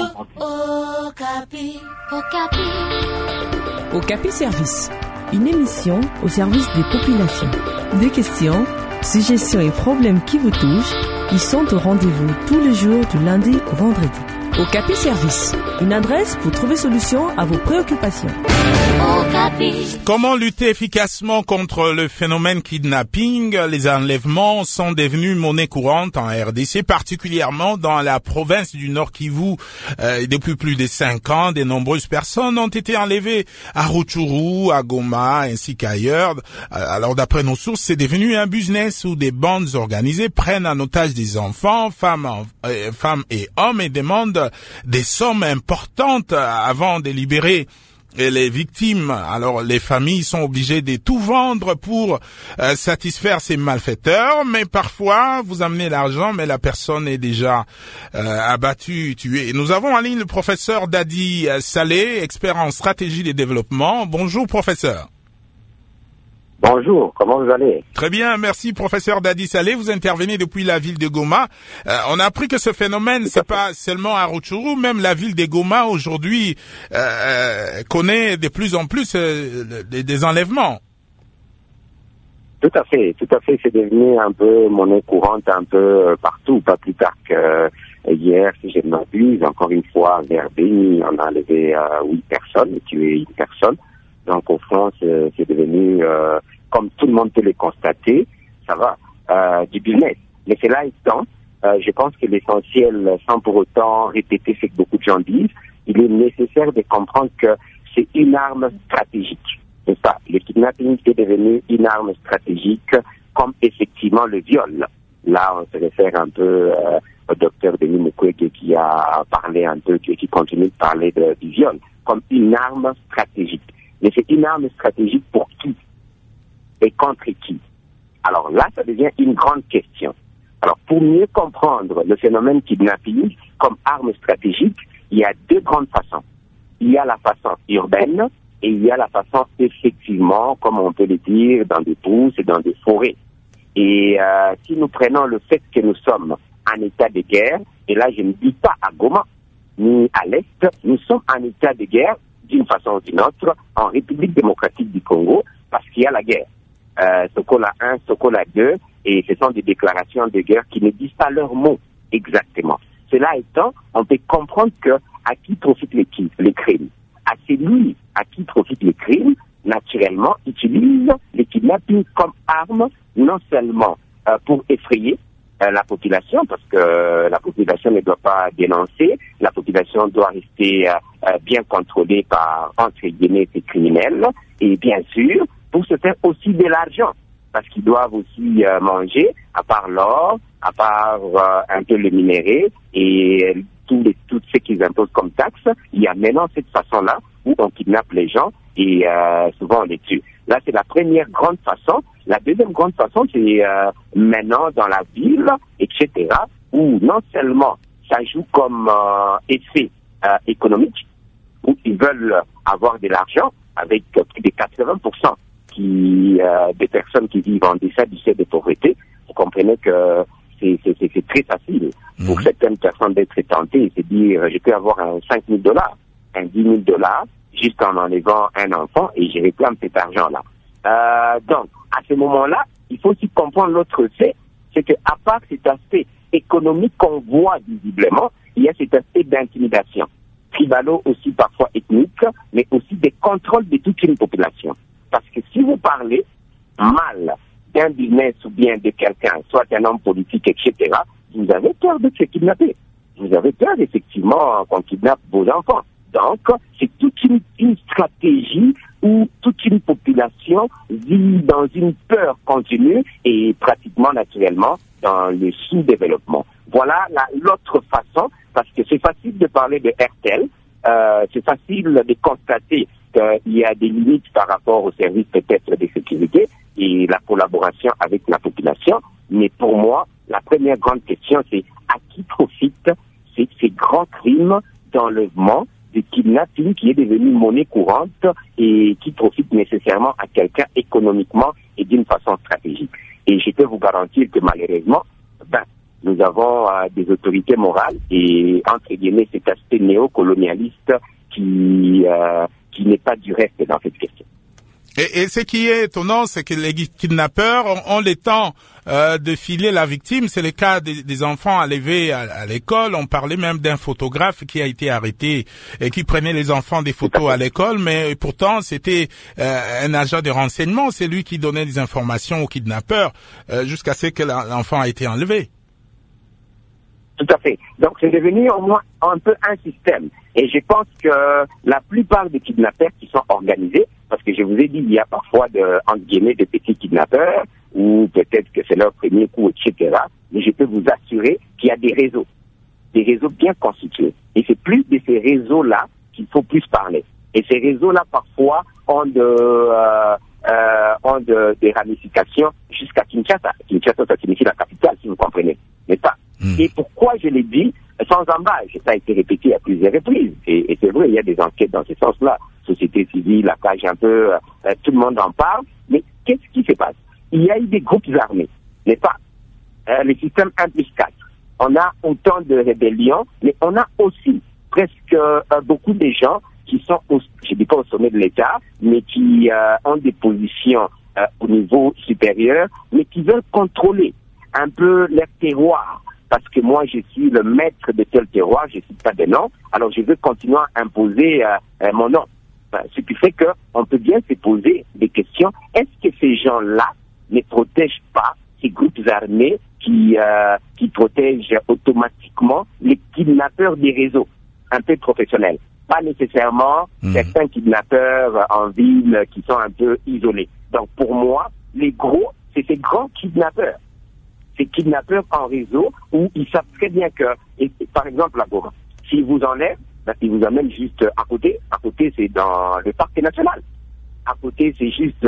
Okapi Service, une émission au service des populations. Des questions, suggestions et problèmes qui vous touchent, ils sont au rendez-vous tous les jours du lundi au vendredi. Okapi Service, une adresse pour trouver solution à vos préoccupations. Okapi. Okapi. Comment lutter efficacement contre le phénomène kidnapping? Les enlèvements sont devenus monnaie courante en RDC, particulièrement dans la province du Nord Kivu. Depuis plus de 5 ans, de nombreuses personnes ont été enlevées à Rutshuru, à Goma, ainsi qu'ailleurs. Alors d'après nos sources, c'est devenu un business où des bandes organisées prennent en otage des enfants, femmes et hommes et demandent des sommes importantes avant de libérer les victimes. Alors les familles sont obligées de tout vendre pour satisfaire ces malfaiteurs, mais parfois vous amenez l'argent mais la personne est déjà abattue, tuée. Nous avons en ligne le professeur Dadi Saleh, expert en stratégie de développement. Bonjour professeur. Bonjour, comment vous allez? Très bien, merci professeur Dadi Saleh. Vous intervenez depuis la ville de Goma. On a appris que ce phénomène, c'est pas seulement à Rutshuru, même la ville de Goma aujourd'hui connaît de plus en plus des enlèvements. Tout à fait, c'est devenu un peu monnaie courante un peu partout, pas plus tard que hier, si je ne m'abuse, encore une fois, vers Béni, on a enlevé 8 personnes, tué 1 personne. Donc au fond, c'est devenu, comme tout le monde peut le constater, ça va, du business. Mais cela étant, je pense que l'essentiel, sans pour autant répéter ce que beaucoup de gens disent, il est nécessaire de comprendre que c'est une arme stratégique. C'est ça, le kidnapping est devenu une arme stratégique, comme effectivement le viol. Là, on se réfère un peu au docteur Denis Mukwege qui a parlé un peu, qui continue de parler du viol, comme une arme stratégique. Mais c'est une arme stratégique pour qui et contre qui? Alors là, ça devient une grande question. Alors pour mieux comprendre le phénomène kidnapping comme arme stratégique, il y a 2 grandes façons. Il y a la façon urbaine et il y a la façon effectivement, comme on peut le dire, dans des pousses et dans des forêts. Et si nous prenons le fait que nous sommes en état de guerre, et là je ne dis pas à Goma ni à l'Est, nous sommes en état de guerre d'une façon ou d'une autre, en République démocratique du Congo, parce qu'il y a la guerre. Sokola 1, Sokola 2, et ce sont des déclarations de guerre qui ne disent pas leurs mots exactement. Cela étant, on peut comprendre que à qui profitent les crimes. À celui à qui profitent les crimes, naturellement, utilise les kidnappings comme arme, non seulement pour effrayer la population, parce que la population ne doit pas dénoncer, la population doit rester bien contrôlée par, entre guillemets, ces criminels, et bien sûr, pour se faire aussi de l'argent, parce qu'ils doivent aussi manger, à part l'or, à part un peu le minerai, et tout ce qu'ils imposent comme taxes. Il y a maintenant cette façon-là, où on kidnappe les gens, et souvent on les tue. Là, c'est la première grande façon. La deuxième grande façon, c'est maintenant dans la ville, etc., où non seulement ça joue comme effet économique, où ils veulent avoir de l'argent, avec plus de 80% des personnes qui vivent en deçà du seuil de pauvreté. Vous comprenez que c'est très facile pour certaines personnes d'être tentées et se dire, je peux avoir un $5 000, un $10 000, juste en enlevant un enfant, et je réclame cet argent-là. Donc, à ce moment-là, il faut aussi comprendre l'autre fait, c'est qu'à part cet aspect économique qu'on voit visiblement, il y a cet aspect d'intimidation, tribalo aussi parfois ethnique, mais aussi des contrôles de toute une population. Parce que si vous parlez mal d'un business ou bien de quelqu'un, soit un homme politique, etc., vous avez peur de se kidnapper. Vous avez peur, effectivement, qu'on kidnappe vos enfants. Donc, c'est toute une stratégie où toute une population vit dans une peur continue et pratiquement naturellement dans le sous-développement. Voilà l'autre façon, parce que c'est facile de parler de RTL, c'est facile de constater qu'il y a des limites par rapport aux services peut-être de sécurité et la collaboration avec la population, mais pour moi, la première grande question, c'est à qui profitent ces grands crimes d'enlèvement, de kidnapping qui est devenu monnaie courante et qui profite nécessairement à quelqu'un économiquement et d'une façon stratégique. Et je peux vous garantir que malheureusement, nous avons des autorités morales et entre guillemets cet aspect néocolonialiste qui n'est pas du reste dans cette question. Et ce qui est étonnant, c'est que les kidnappeurs ont le temps de filer la victime. C'est le cas des enfants enlevés à l'école. On parlait même d'un photographe qui a été arrêté et qui prenait les enfants des photos à l'école, mais pourtant c'était un agent de renseignement. C'est lui qui donnait des informations aux kidnappeurs jusqu'à ce que l'enfant a été enlevé. Tout à fait. Donc c'est devenu au moins un peu un système. Et je pense que la plupart des kidnappeurs qui sont organisés, parce que je vous ai dit, il y a parfois entre guillemets, des petits kidnappeurs, ou peut-être que c'est leur premier coup, etc. Mais je peux vous assurer qu'il y a des réseaux bien constitués. Et c'est plus de ces réseaux-là qu'il faut plus parler. Et ces réseaux-là, parfois, ont des ramifications jusqu'à Kinshasa. Kinshasa, ça signifie la capitale, si vous comprenez. Mais pas. Et pourquoi je l'ai dit sans embâche? Ça a été répété à plusieurs reprises. Et c'est vrai, il y a des enquêtes dans ce sens-là. Société civile, la cage un peu, tout le monde en parle. Mais qu'est-ce qui se passe? Il y a eu des groupes armés, n'est-ce pas? Le système 1+4. On a autant de rébellions, mais on a aussi presque beaucoup de gens qui sont, je dis pas au sommet de l'État, mais qui ont des positions au niveau supérieur, mais qui veulent contrôler un peu leur terroir. Parce que moi, je suis le maître de tel terroir, je ne cite pas de nom, alors je veux continuer à imposer mon nom. Ce qui fait qu'on peut bien se poser des questions. Est-ce que ces gens-là ne protègent pas ces groupes armés qui protègent automatiquement les kidnappeurs des réseaux un peu professionnels? Pas nécessairement certains kidnappeurs en ville qui sont un peu isolés. Donc pour moi, les gros, c'est ces grands kidnappeurs. Ces kidnappeurs en réseau où ils savent très bien que, par exemple, la Goma, s'ils vous enlèvent, ils vous amènent juste à côté. À côté, c'est dans le parc national. À côté, c'est juste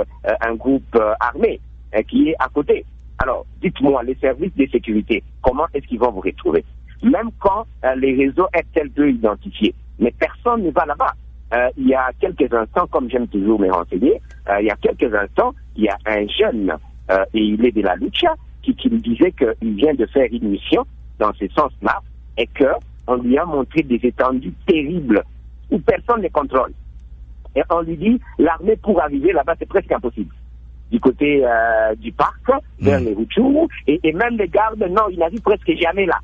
un groupe armé qui est à côté. Alors, dites-moi, les services de sécurité, comment est-ce qu'ils vont vous retrouver? Même quand les réseaux RTL peut identifier. Mais personne ne va là-bas. Il y a quelques instants, comme j'aime toujours me renseigner, il y a quelques instants, il y a un jeune, et il est de la Lucha, qui me disait qu'il vient de faire une mission dans ce sens-là et qu'on lui a montré des étendues terribles où personne ne contrôle. Et on lui dit, l'armée pour arriver là-bas, c'est presque impossible. Du côté du parc, vers les Rutshuru, et même les gardes, non, ils n'arrivent presque jamais là.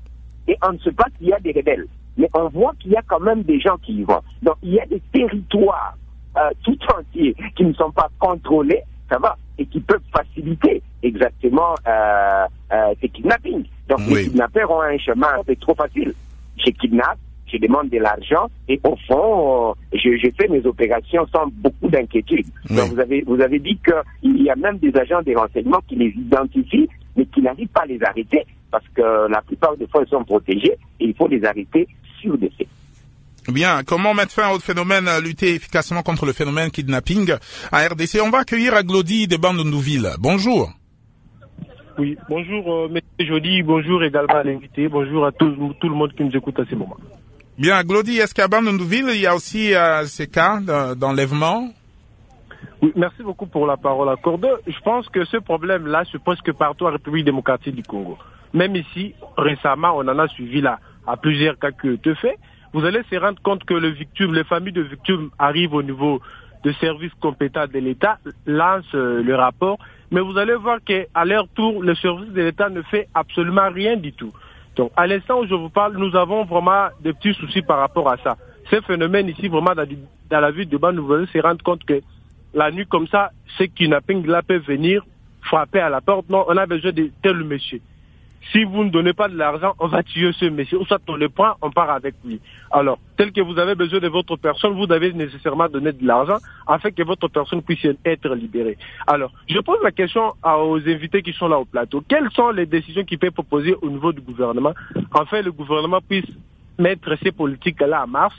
Et on ne sait pas qu'il y a des rebelles. Mais on voit qu'il y a quand même des gens qui y vont. Donc il y a des territoires tout entiers qui ne sont pas contrôlés, ça va, et qui peuvent faciliter exactement ces kidnappings. Donc les kidnappeurs ont un chemin un peu trop facile. Je kidnappe, je demande de l'argent et au fond, je fais mes opérations sans beaucoup d'inquiétude. Donc vous avez dit qu'il y a même des agents de renseignement qui les identifient, mais qui n'arrivent pas à les arrêter parce que la plupart des fois ils sont protégés et il faut les arrêter sur des faits. Bien, comment mettre fin au phénomène, lutter efficacement contre le phénomène kidnapping à RDC? On va accueillir Glody de Bandundouville. Bonjour. Oui, bonjour M. Jody, bonjour également à l'invité, bonjour à tout le monde qui nous écoute à ce moment. Bien, Glody, est-ce qu'à Bandundouville, il y a aussi ces cas d'enlèvement? Oui, merci beaucoup pour la parole accordée. Je pense que ce problème-là se pose que partout en République démocratique du Congo. Même ici, récemment, on en a suivi là à plusieurs cas qui ont été faits. Vous allez se rendre compte que les familles de victimes arrivent au niveau de services compétents de l'État, lancent le rapport, mais vous allez voir qu'à leur tour, le service de l'État ne fait absolument rien du tout. Donc, à l'instant où je vous parle, nous avons vraiment des petits soucis par rapport à ça. Ce phénomène ici, vraiment, dans la ville de Bandundouville, vous allez se rendre compte que la nuit comme ça, ces kidnappings-là peuvent venir frapper à la porte. Non, on a besoin de tel monsieur. Si vous ne donnez pas de l'argent, on va tuer ce monsieur. Ou soit on le prend, on part avec lui. Alors, tel que vous avez besoin de votre personne, vous devez nécessairement donner de l'argent afin que votre personne puisse être libérée. Alors, je pose la question aux invités qui sont là au plateau. Quelles sont les décisions qui peuvent proposer au niveau du gouvernement afin que le gouvernement puisse mettre ces politiques-là en marche,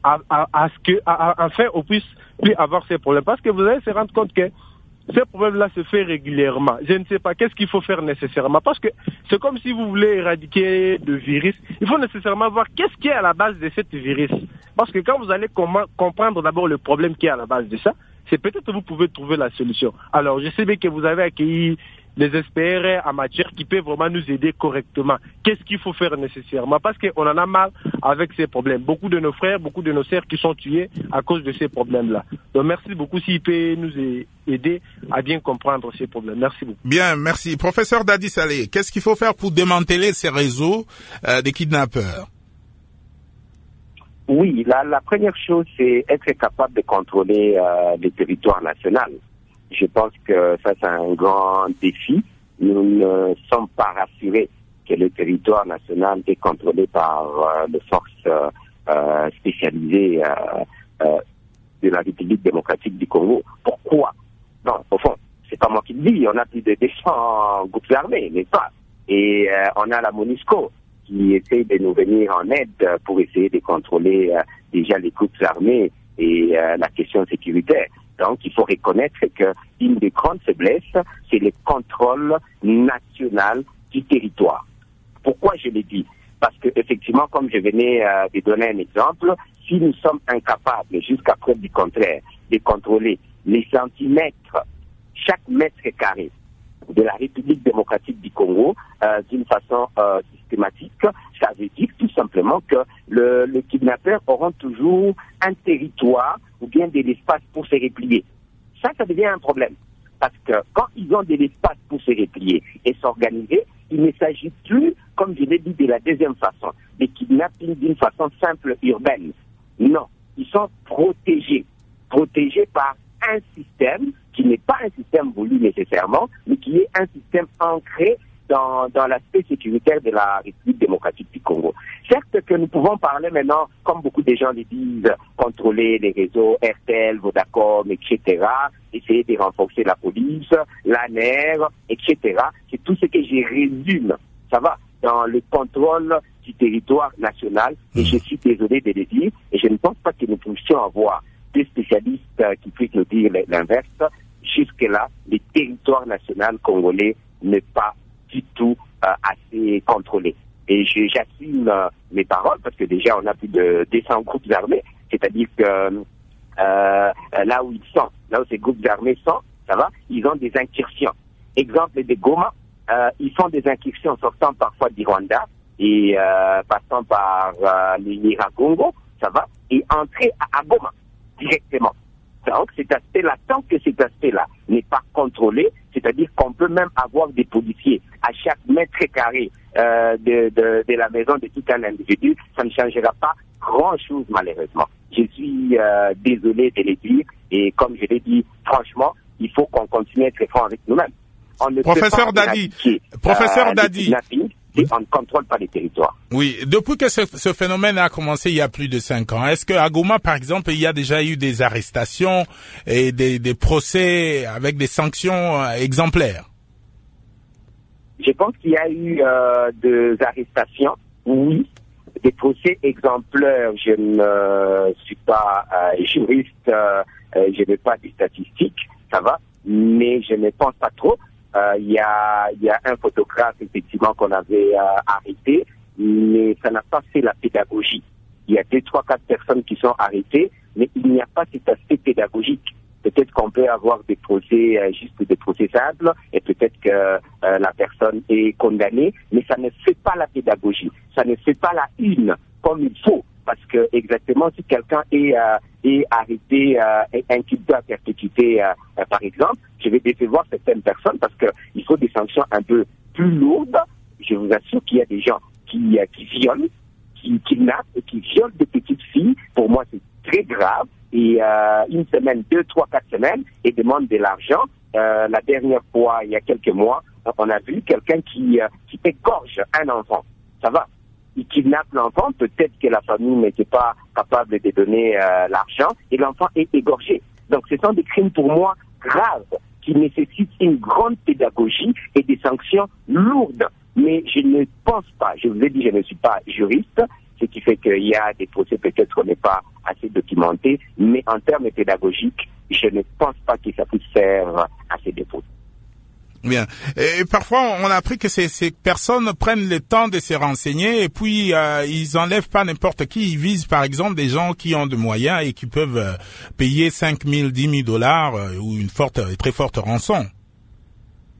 afin qu'on puisse plus avoir ces problèmes? Parce que vous allez se rendre compte que ce problème-là se fait régulièrement. Je ne sais pas qu'est-ce qu'il faut faire nécessairement. Parce que c'est comme si vous voulez éradiquer le virus. Il faut nécessairement voir qu'est-ce qui est à la base de ce virus. Parce que quand vous allez comprendre d'abord le problème qui est à la base de ça, c'est peut-être que vous pouvez trouver la solution. Alors, je sais bien que vous avez accueilli des experts en matière qui peuvent vraiment nous aider correctement. Qu'est-ce qu'il faut faire nécessairement? Parce qu'on en a marre avec ces problèmes. Beaucoup de nos frères, beaucoup de nos sœurs qui sont tués à cause de ces problèmes-là. Donc merci beaucoup s'il peut nous aider à bien comprendre ces problèmes. Merci beaucoup. Bien, merci. Professeur Dadi Saleh, qu'est-ce qu'il faut faire pour démanteler ces réseaux des kidnappeurs? Oui, la première chose, c'est être capable de contrôler le territoire national. Je pense que ça, c'est un grand défi. Nous ne sommes pas rassurés que le territoire national est contrôlé par les forces spécialisées de la République démocratique du Congo. Pourquoi? Non, au fond, c'est pas moi qui le dis. On a plus de 200 groupes armés, n'est-ce pas? Et on a la MONUSCO qui essaie de nous venir en aide pour essayer de contrôler déjà les groupes armés et la question sécuritaire. Donc, il faut reconnaître qu'une des grandes faiblesses, c'est le contrôle national du territoire. Pourquoi je l'ai dit? Parce que effectivement, comme je venais de donner un exemple, si nous sommes incapables, jusqu'à preuve du contraire, de contrôler les centimètres, chaque mètre carré de la République démocratique du Congo d'une façon systématique, ça veut dire tout simplement que le kidnappeur aura toujours un territoire ou bien de l'espace pour se replier. Ça devient un problème. Parce que quand ils ont de l'espace pour se replier et s'organiser, il ne s'agit plus, comme je l'ai dit de la deuxième façon, de kidnapping d'une façon simple, urbaine. Non, ils sont protégés par un système qui n'est pas un système voulu nécessairement, mais qui est un système ancré dans l'aspect sécuritaire de la République démocratique du Congo. Certes que nous pouvons parler maintenant, comme beaucoup de gens le disent, contrôler les réseaux RTL, Vodacom, etc., essayer de renforcer la police, l'ANER, etc. C'est tout ce que je résume, ça va, dans le contrôle du territoire national, et je suis désolé de le dire, et je ne pense pas que nous puissions avoir des spécialistes qui puissent nous dire l'inverse. Jusque-là, le territoire national congolais n'est pas du tout assez contrôlé. Et j'assume mes paroles parce que déjà on a plus de 200 groupes armés, c'est-à-dire que là où ils sont, là où ces groupes armés sont, ça va, ils ont des incursions. Exemple de Goma, ils font des incursions sortant parfois du Rwanda et passant par les Nyiragongo, ça va, et entrer à Goma directement. Donc cet aspect-là, tant que cet aspect-là n'est pas contrôlé, c'est-à-dire qu'on peut même avoir des policiers à chaque mètre carré de la maison de tout un individu, ça ne changera pas grand-chose malheureusement. Je suis désolé de le dire et comme je l'ai dit, franchement, il faut qu'on continue à être franc avec nous-mêmes. Professeur Dadi, et on ne contrôle pas les territoires. Oui, depuis que ce phénomène a commencé il y a plus de 5 ans, est-ce qu'à Goma, par exemple, il y a déjà eu des arrestations et des procès avec des sanctions exemplaires? Je pense qu'il y a eu des arrestations, oui. Des procès exemplaires, je ne suis pas juriste, je n'ai pas de statistiques, ça va, mais je ne pense pas trop. Il y a un photographe effectivement qu'on avait arrêté, mais ça n'a pas fait la pédagogie. Il y a 2, 3, 4 personnes qui sont arrêtées, mais il n'y a pas cet aspect pédagogique. Peut-être qu'on peut avoir des procès, juste des procès simples, et peut-être que la personne est condamnée, mais ça ne fait pas la pédagogie. Ça ne fait pas la une comme il faut. Parce que exactement, si quelqu'un est arrêté, inculpé à perpétuité, par exemple, je vais décevoir certaines personnes parce que il faut des sanctions un peu plus lourdes. Je vous assure qu'il y a des gens qui violent, qui kidnappent et qui violent des petites filles. Pour moi, c'est très grave. Et 1 semaine, 2, 3, 4 semaines et demandent de l'argent. La dernière fois, il y a quelques mois, on a vu quelqu'un qui égorge un enfant. Ça va? Il kidnappe l'enfant, peut-être que la famille n'était pas capable de donner l'argent et l'enfant est égorgé. Donc ce sont des crimes pour moi graves qui nécessitent une grande pédagogie et des sanctions lourdes. Mais je ne pense pas, je vous ai dit, je ne suis pas juriste, ce qui fait qu'il y a des procès peut-être qu'on n'est pas assez documentés, mais en termes pédagogiques, je ne pense pas que ça puisse faire assez de fautes. Bien. Et parfois, on a appris que ces personnes prennent le temps de se renseigner et puis ils enlèvent pas n'importe qui. Ils visent par exemple des gens qui ont de moyens et qui peuvent payer 5 000, 10 000 $ ou une très forte rançon.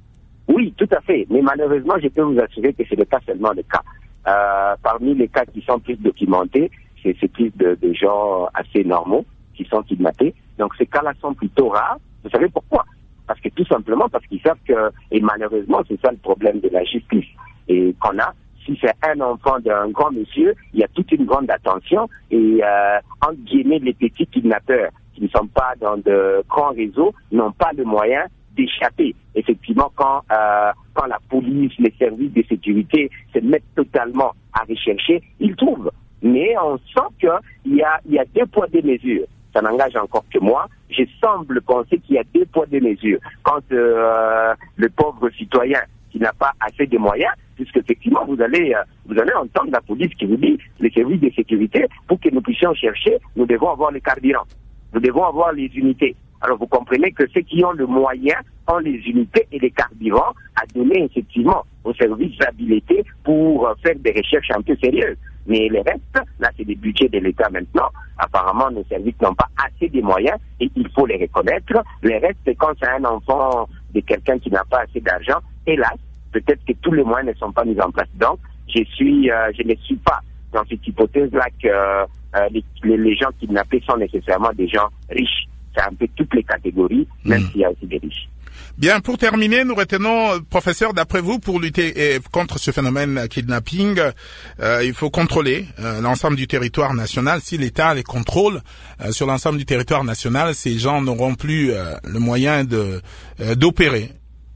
Oui, tout à fait. Mais malheureusement, je peux vous assurer que ce n'est pas seulement le cas. Parmi les cas qui sont plus documentés, c'est plus de gens assez normaux qui sont kidnappés. Donc ces cas-là sont plutôt rares. Vous savez pourquoi? Parce que tout simplement parce qu'ils savent que, et malheureusement c'est ça le problème de la justice, et qu'on a, si c'est un enfant d'un grand monsieur, il y a toute une grande attention, et entre guillemets les petits kidnappeurs qui ne sont pas dans de grands réseaux n'ont pas le moyen d'échapper. Effectivement, quand la police, les services de sécurité se mettent totalement à rechercher, ils trouvent. Mais on sent qu'il y a 2 poids 2 mesures. Ça n'engage encore que moi. Je semble penser qu'il y a 2 poids 2 mesures. Quand le pauvre citoyen qui n'a pas assez de moyens, puisque effectivement vous allez entendre la police qui vous dit, les services de sécurité, pour que nous puissions chercher, nous devons avoir le carburant, nous devons avoir les unités. Alors vous comprenez que ceux qui ont le moyen ont les unités et les carburants à donner effectivement aux services habilités pour faire des recherches un peu sérieuses. Mais le reste, là c'est des budgets de l'État maintenant. Apparemment nos services n'ont pas assez de moyens et il faut les reconnaître. Le reste, quand c'est un enfant de quelqu'un qui n'a pas assez d'argent, hélas, peut-être que tous les moyens ne sont pas mis en place. Donc je ne suis pas dans cette hypothèse-là que les gens kidnappés sont nécessairement des gens riches. C'est un peu toutes les catégories, même s'il y a aussi des riches. Bien, pour terminer, nous retenons, professeur, d'après vous, pour lutter contre ce phénomène kidnapping, il faut contrôler l'ensemble du territoire national. Si l'État les contrôle sur l'ensemble du territoire national, ces gens n'auront plus le moyen d'opérer.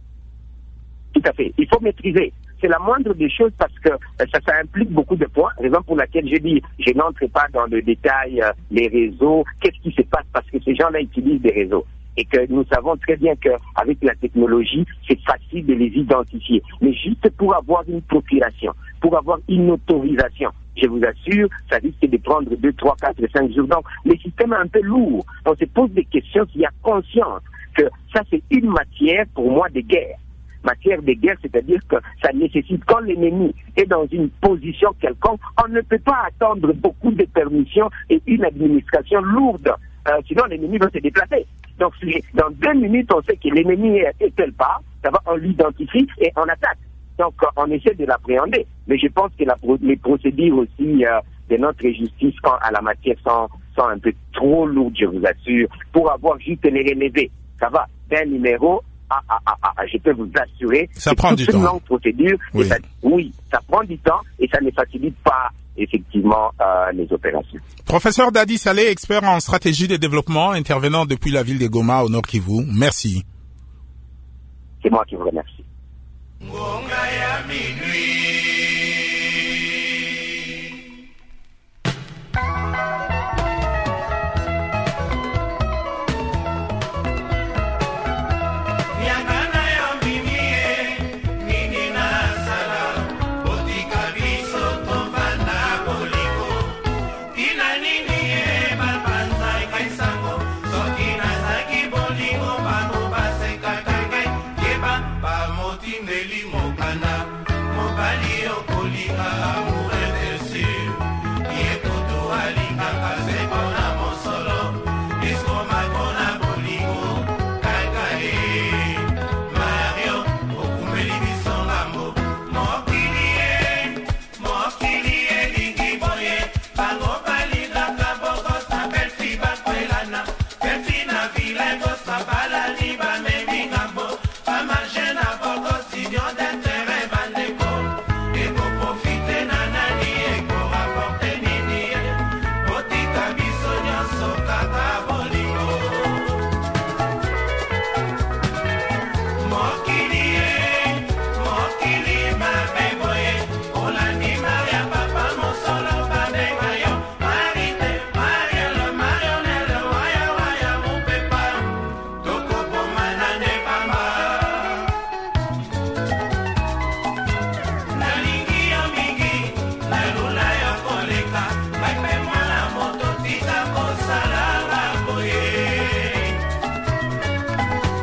Tout à fait. Il faut maîtriser. C'est la moindre des choses parce que ça implique beaucoup de points. Raison pour laquelle je dis, je n'entre pas dans le détail, les réseaux, qu'est-ce qui se passe parce que ces gens-là utilisent des réseaux. Et que nous savons très bien qu'avec la technologie, c'est facile de les identifier. Mais juste pour avoir une procuration, pour avoir une autorisation, je vous assure, ça risque de prendre 2, 3, 4, 5 jours. Donc, le système est un peu lourd. On se pose des questions s'il y a conscience que ça, c'est une matière, pour moi, de guerre. Matière de guerre, c'est-à-dire que ça nécessite, quand l'ennemi est dans une position quelconque, on ne peut pas attendre beaucoup de permissions et une administration lourde. Sinon, l'ennemi va se déplacer. Donc, dans 2 minutes, on sait que l'ennemi est telle part, ça va, on l'identifie et on attaque. Donc, on essaie de l'appréhender. Mais je pense que les procédures aussi de notre justice quant à la matière sont un peu trop lourdes, je vous assure, pour avoir juste les relever. Ça va, d'un numéro je peux vous assurer. Ça prend du temps. C'est une longue procédure. Oui. Ça prend du temps et ça ne facilite pas effectivement les opérations. Professeur Dadi Saleh, expert en stratégie de développement, intervenant depuis la ville de Goma au Nord Kivu. Merci. C'est moi qui vous remercie.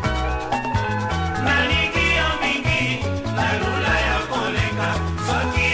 Soki